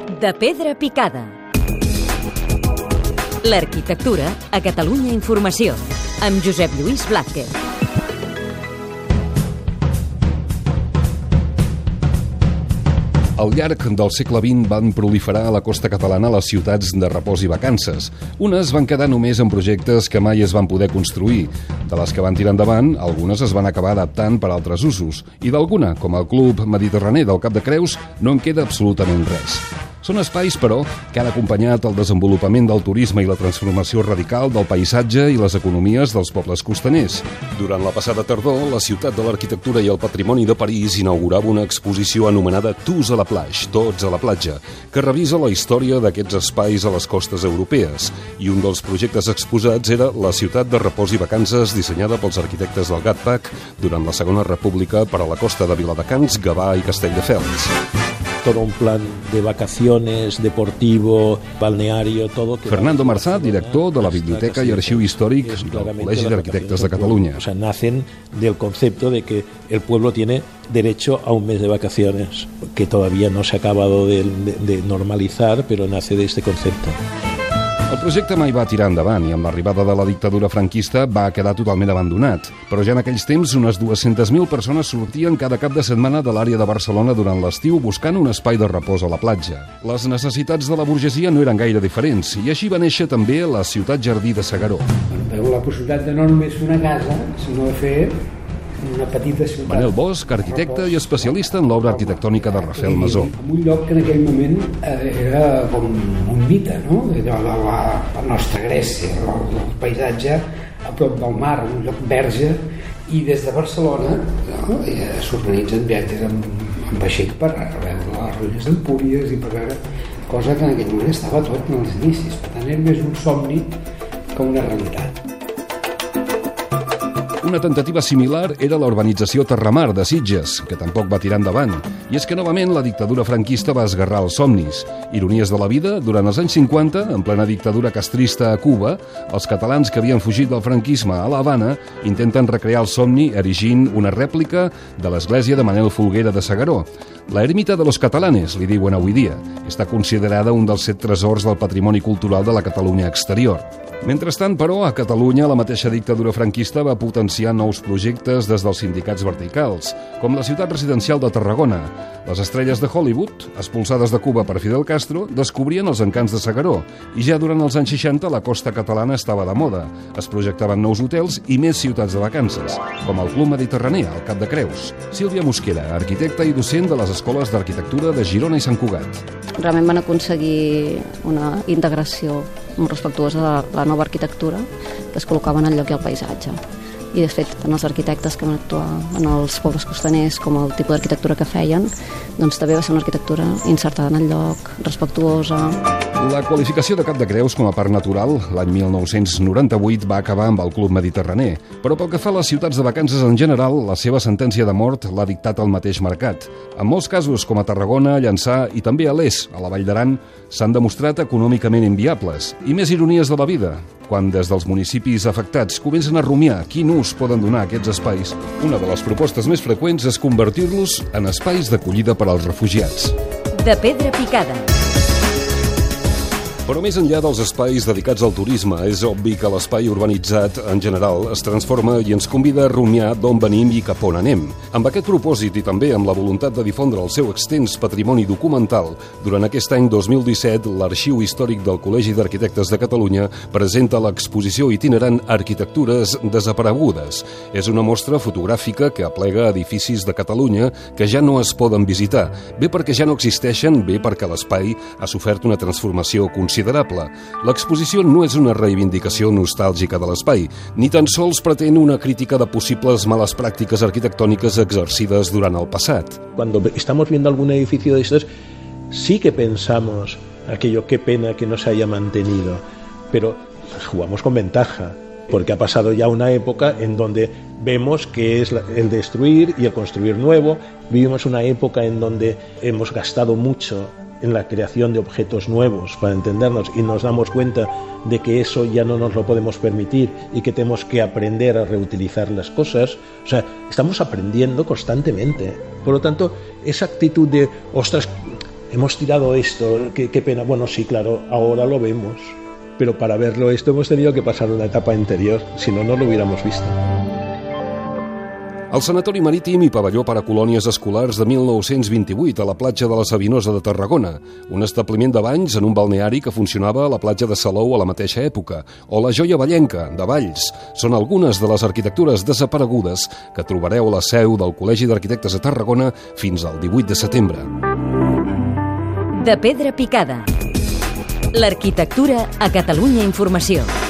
De pedra picada. L'arquitectura a Catalunya Informació, amb Josep Lluís Blázquez. Al llarg del segle XX van proliferar a la costa catalana les ciutats de repòs i vacances. Unes van quedar només en projectes que mai es van poder construir. De les que van tirar endavant, algunes es van acabar adaptant per a altres usos. I d'alguna, com el Club Mediterrani del Cap de Creus, no en queda absolutament res. Són espais, però, que han acompanyat el desenvolupament del turisme i la transformació radical del paisatge i les economies dels pobles costaners. Durant la passada tardor, la ciutat de l'arquitectura i el patrimoni de París inaugurava una exposició anomenada Tous a la plage, Tots a la platja, que revisa la història d'aquests espais a les costes europees. I un dels projectes exposats era la ciutat de repòs i vacances dissenyada pels arquitectes del GATPAC durant la Segona República per a la costa de Viladecans, Gavà i Castelldefels. Todo un plan de vacaciones, deportivo, balneario, todo. Fernando Marzá, director de la Biblioteca y Archivo Históric del Col·legi d'Arquitectes de Catalunya. O sea, nacen del concepto de que el pueblo tiene derecho a un mes de vacaciones, que todavía no se ha acabado de normalizar, pero nace de este concepto. El projecte mai va tirar endavant i amb l'arribada de la dictadura franquista va quedar totalment abandonat. Però ja en aquells temps unes 200.000 persones sortien cada cap de setmana de l'àrea de Barcelona durant l'estiu buscant un espai de repòs a la platja. Les necessitats de la burgesia no eren gaire diferents i així va néixer també la ciutat jardí de S'Agaró. Veu la possibilitat de no només fer una casa, sinó de fer una petita ciutat. Manel Bosch, arquitecte i especialista en l'obra arquitectònica de Rafael Masó. En un lloc que en aquell moment era com un mite, no? Era la nostra Grècia, el paisatge a prop del mar, un lloc verge, i des de Barcelona s'organitzen viatges amb vaixell per veure les ruïnes d'Empúries i per veure cosa que en aquell moment estava tot en els inicis. Per tant, era més un somni que una realitat. Una tentativa similar era la urbanització Terramar de Sitges, que tampoc va tirar endavant. I és que novament la dictadura franquista va esgarrar els somnis. Ironies de la vida, durant els anys 50, en plena dictadura castrista a Cuba, els catalans que havien fugit del franquisme a l'Havana intenten recrear el somni erigint una rèplica de l'església de Manel Folguera de S'Agaró. La ermita de los catalanes, li diuen avui dia. Està considerada un dels 7 tresors del patrimoni cultural de la Catalunya exterior. Mentrestant, però, a Catalunya la mateixa dictadura franquista va potenciar nous projectes des dels sindicats verticals, com la ciutat residencial de Tarragona. Les estrelles de Hollywood, expulsades de Cuba per Fidel Castro, descobrien els encants de S'Agaró, i ja durant els anys 60 la costa catalana estava de moda. Es projectaven nous hotels i més ciutats de vacances, com el Club Mediterrani al Cap de Creus. Sílvia Mosquera, arquitecta i docent de les escoles d'arquitectura de Girona i Sant Cugat. Realment van aconseguir una integració molt respectuosa de la nova arquitectura que es col·locava en el lloc i el paisatge. I, de fet, tant els arquitectes que van actuar en els pobles costaners com el tipus d'arquitectura que feien, doncs també va ser una arquitectura insertada en el lloc, respectuosa. La qualificació de Cap de Creus com a parc natural l'any 1998 va acabar amb el Club Mediterrani, però pel que fa a les ciutats de vacances en general, la seva sentència de mort l'ha dictat el mateix mercat. En molts casos, com a Tarragona, Llançà i també a l'Es, a la Vall d'Aran, s'han demostrat econòmicament inviables. I més ironies de la vida, quan des dels municipis afectats comencen a rumiar quin ús poden donar a aquests espais, una de les propostes més freqüents és convertir-los en espais d'acollida per als refugiats. De pedra picada. Però més enllà dels espais dedicats al turisme, és obvi que l'espai urbanitzat, en general, es transforma i ens convida a rumiar d'on venim i cap on anem. Amb aquest propòsit i també amb la voluntat de difondre el seu extens patrimoni documental, durant aquest any 2017, l'Arxiu Històric del Col·legi d'Arquitectes de Catalunya presenta l'exposició itinerant Arquitectures desaparegudes. És una mostra fotogràfica que aplega edificis de Catalunya que ja no es poden visitar, bé perquè ja no existeixen, bé perquè l'espai ha sofert una transformació considerable. L'exposició no és una reivindicació nostàlgica de l'espai, ni tan sols pretén una crítica de possibles males pràctiques arquitectòniques exercides durant el passat. Cuando estamos viendo algún edificio de estos, sí que pensamos aquello, qué pena que no se haya mantenido, pero jugamos con ventaja, porque ha pasado ya una época en donde vemos que es el destruir y el construir nuevo. Vivimos una época en donde hemos gastado mucho en la creación de objetos nuevos, para entendernos, y nos damos cuenta de que eso ya no nos lo podemos permitir y que tenemos que aprender a reutilizar las cosas. O sea, estamos aprendiendo constantemente. Por lo tanto, esa actitud de, ostras, hemos tirado esto, qué pena. Bueno, sí, claro, ahora lo vemos, pero para verlo esto hemos tenido que pasar una etapa anterior, si no, no lo hubiéramos visto. El Sanatori Marítim i Pavelló per a Colònies Escolars de 1928 a la platja de la Sabinosa de Tarragona, un establiment de banys en un balneari que funcionava a la platja de Salou a la mateixa època, o la Joia Vallenca, de Valls. Són algunes de les arquitectures desaparegudes que trobareu a la seu del Col·legi d'Arquitectes de Tarragona fins al 18 de setembre. De pedra picada. L'arquitectura a Catalunya Informació.